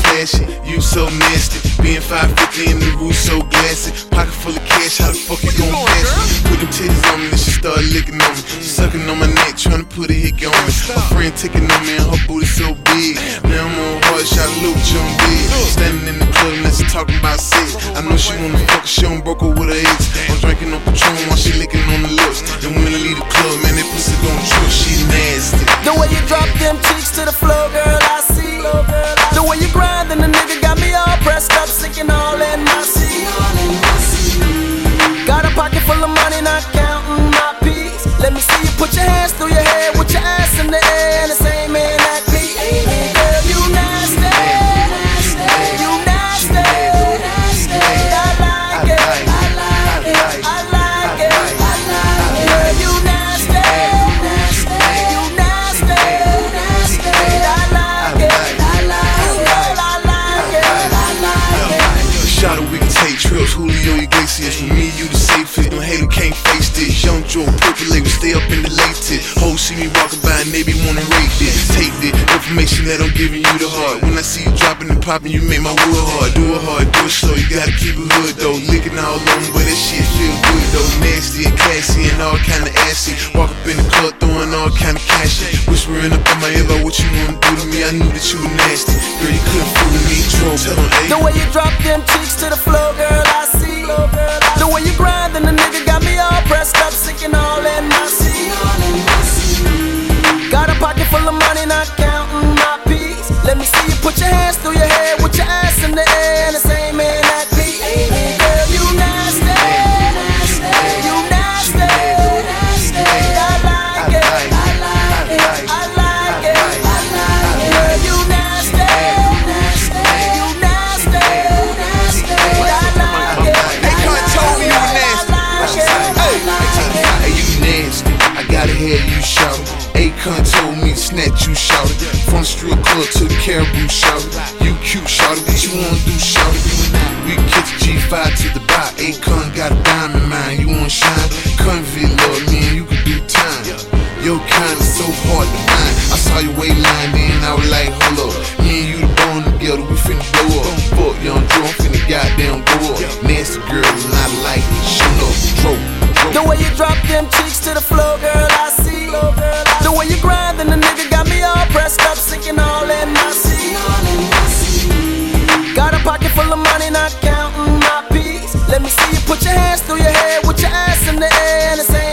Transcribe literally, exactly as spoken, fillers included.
flashy, you so nasty. Being five fifty in the roof so glassy. Pocket full of cash, how the fuck you gon' pass me? Put them titties on me, then she start licking on me. She sucking on my neck, tryna put a hickey on me. My friend taking on me and her booty so big. Now I'm on hard shot, look, John big. Standing in the club, and she talking about sex. I know she wanna fuck, she don't broke her with her ex. I'm drinking on Patron while she licking on the lips. And when I leave the club, man, that pussy gon' trip, she nasty. The way you drop them cheeks to the floor, girl, I see. The way you grind, and the nigga got me all pressed up, sinking all in my seat. Got a pocket full of money, not counting my peas. Let me see you put your hands through your hair with your ass in the air, and the same man that me. Girl, you nasty, you nasty. I like it, I like it, I like it, I like it. Girl, you nasty, you nasty. I like it, I like it, I like it, I like it. Shot we can take trips, Julio Iglesias. For me, you the safest. Don't hate him, can't face this. Young Joe, purple label, stay up in the latest. Hoes see me walking by and they be wanna rate this. Take the information that I'm giving you the heart. When I see you dropping and popping, you make my wood hard. Do it hard, do it slow, you gotta keep it hood though. Licking all on me, but that shit feel good though. Nasty and classy and all kinda assy. Walk up in the club throwing all kinda cash. Whispering up in my ear about what you wanna do to me. I knew that you were nasty. Girl, you couldn't fool me. Troll, tell them, hey. The way you drop them cheeks to the floor, girl, I see. The way you grind, and the nigga got me all pressed up, sinking all in my seat. Got a pocket full of money, not counting my peas. Let me see you put your hands through your hair with your ass in the air, and the same man that me. Girl, you nasty, you nasty. I like it, I like it, I like it, I like it. Girl, you nasty, you nasty. I like it. Akon told me you were nasty. Hey, you nasty. I gotta hear you shout. Akon told me to snatch you, shout. From the strip club to the Caribou, shout. You cute, shout. What you wanna do, shout? We kick the G five to the bar. Akon got a diamond mind. You wanna shine? Convict love, man, you can do time. Your kind is so hard to find. I saw your waistline, then I was like, hold up. Me and you the bone together, we finna blow up. Fuck, young Joe, I'm finna goddamn go up. Nasty girl, and I like it. Shut up, throw. The way you drop them cheeks to the floor, girl, I see. The way you grind, and the nigga got me all pressed up, sinking all in my seat. Got a pocket full of money, not counting my peas. Let me see you put your hands through your hair with your ass in the air, and the same